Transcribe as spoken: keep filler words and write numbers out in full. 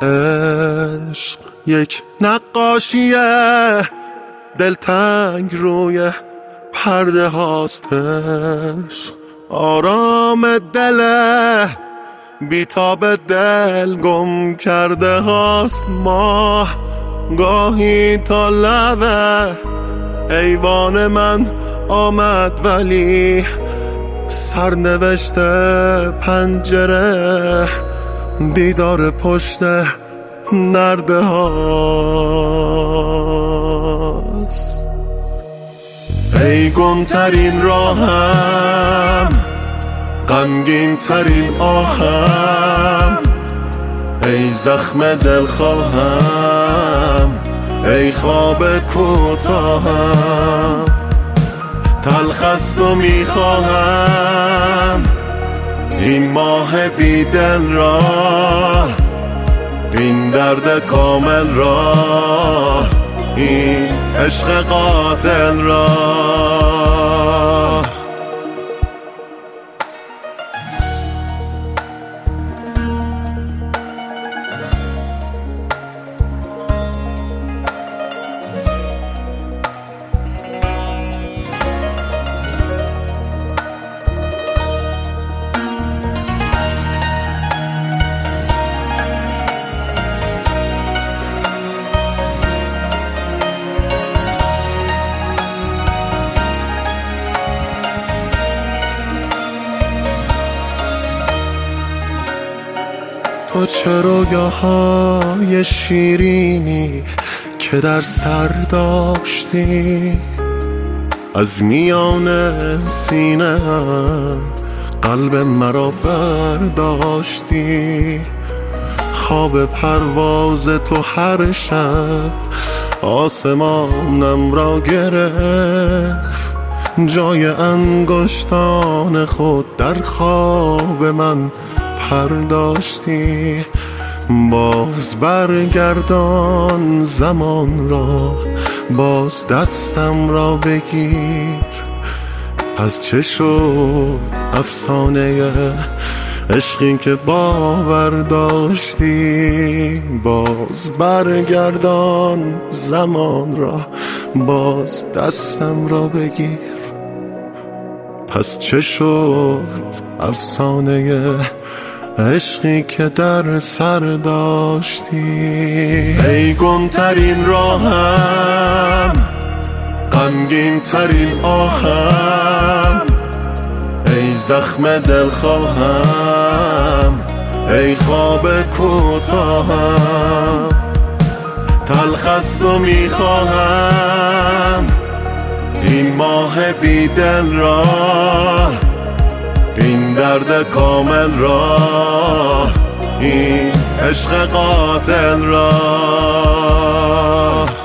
عشق یک نقاشیه دلتنگ روی پرده هاستش، آرام دل بیتاب دل گم کرده هاست. ماه گاهی تا لبه ایوان من آمد ولی سرنوشت پنجره دیدار پشت نرده هاست. ای گم ترین راهم، غمگین ترین آهم، ای زخم دل خواهم، ای خواب کوتاهم. تلخست و میخواهم این ماه بی دل را، این درد کامل را، این عشق قاتل را. تو چه رویاهای شیرینی که در سر داشتی، از میان سینه‌ام قلب مرا برداشتی. خواب پرواز تو هر شب آسمانم را گرفت، جای انگشتان خود در خواب من پرداشتی. باز برگردان زمان را، باز دستم را بگیر. از چه شد افسانه عشقی که باور داشتی؟ باز برگردان زمان را، باز دستم را بگیر. پس چه شد افسانه عشقی که در سر داشتی؟ ای گم ترین راهم، غمگین ترین آهم، ای زخم دل خواهم، ای خواب کوتاهم. تلخست و میخواهم این ماه بی دل را، این درد کامل را، این عشق قاتل را.